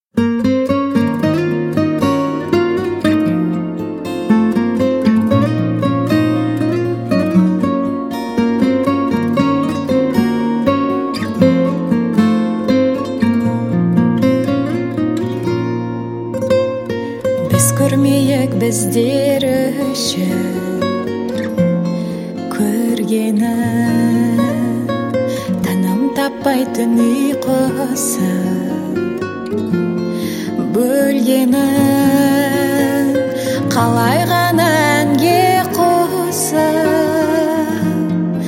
Біз көрмейік біздер үшін көргені, таным таппайтын ұйқысы бөлгені, қалай ғана әнге қосып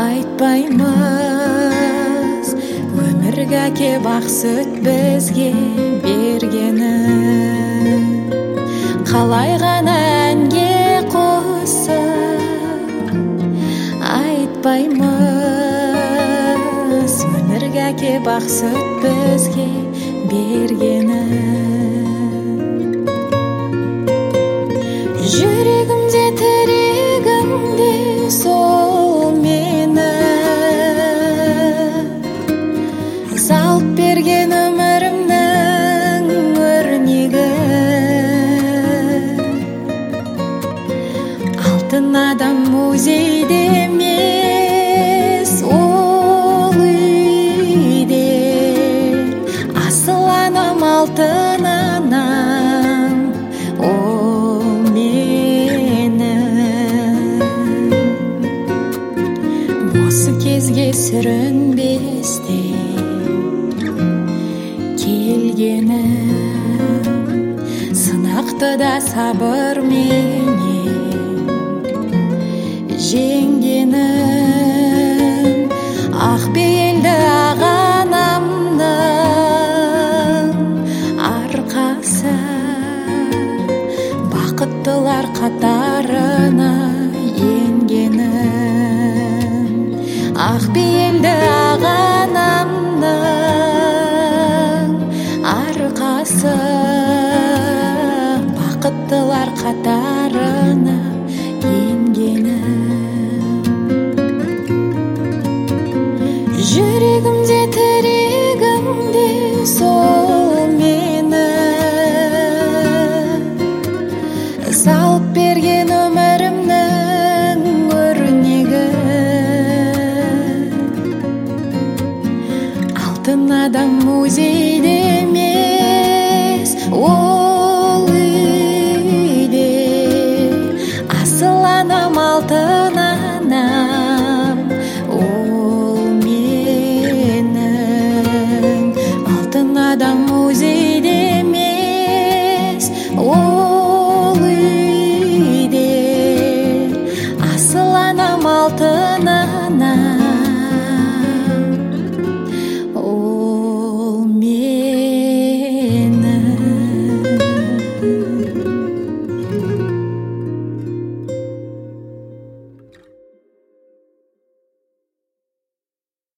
айтпаймыз өмірге әкеп ақ сүт бізге бергені, қалай ғана әнге қосып айтпаймыз өмірге әкеп ақ сүт бізге бергені. Жүрегімде тірегімде сол мені салып берген өмірімнің өрнегі, алтын адам музейде емес ол үйде, асыл анам алтын анам ол менің. Осы кезге сүрінбестей келгені, сынақты да сабырменен жеңгенін, ақ бейілді ағанамның арқасы, бақыттылар қатарына енгенін, ақ бейілді ағанамның арқасы, бақыттылар қатарына енгені. Жүрегімде тірегімде сол мені салып берген өмірімнің өрнегі, алтын адам музейде емес ол үйде, асыл анам алтын анам ол менің. Алтын адам музейде емес ол үйде, асыл анам алтын